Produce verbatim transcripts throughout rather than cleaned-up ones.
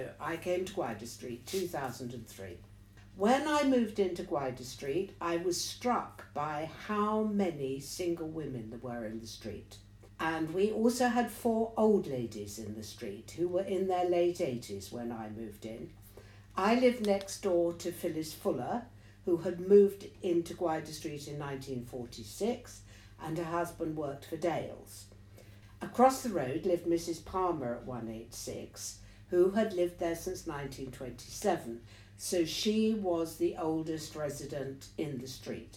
I came to Gwydir Street two thousand three. When I moved into Gwydir Street, I was struck by how many single women there were in the street. And we also had four old ladies in the street who were in their late eighties when I moved in. I lived next door to Phyllis Fuller, who had moved into Gwydir Street in nineteen forty-six, and her husband worked for Dales. Across the road lived Missus Palmer at one eighty-six, who had lived there since nineteen twenty-seven, so she was the oldest resident in the street.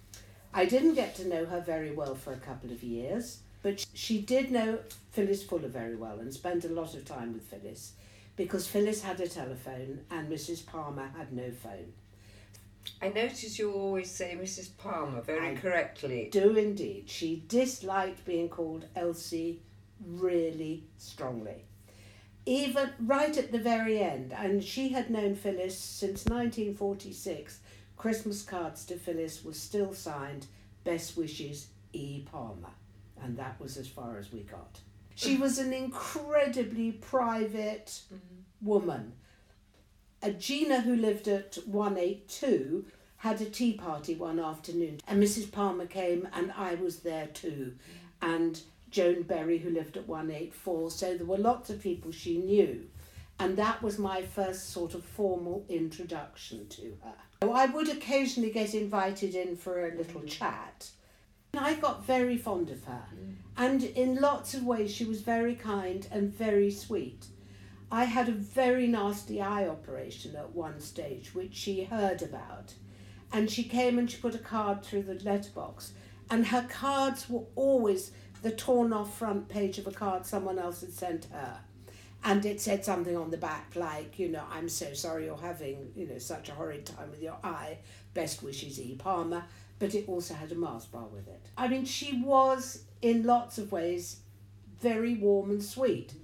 I didn't get to know her very well for a couple of years, but she did know Phyllis Fuller very well and spent a lot of time with Phyllis, because Phyllis had a telephone and Missus Palmer had no phone. I notice you always say Missus Palmer very I correctly. Do indeed. She disliked being called Elsie really strongly. Even right at the very end, and she had known Phyllis since nineteen forty-six, Christmas cards to Phyllis were still signed, Best Wishes, E. Palmer. And that was as far as we got. She was an incredibly private mm-hmm. woman. Uh, Gina, who lived at one eighty-two, had a tea party one afternoon, and Missus Palmer came and I was there too. Mm-hmm. And Joan Berry, who lived at one eighty-four, so there were lots of people she knew. And that was my first sort of formal introduction to her. So I would occasionally get invited in for a little mm-hmm. chat. I got very fond of her, mm. and in lots of ways she was very kind and very sweet. I had a very nasty eye operation at one stage, which she heard about, and she came and she put a card through the letterbox, and her cards were always the torn off front page of a card someone else had sent her, and it said something on the back like, you know, I'm so sorry you're having, you know, such a horrid time with your eye, best wishes, E. Palmer. But it also had a Mars bar with it. I mean, she was, in lots of ways, very warm and sweet.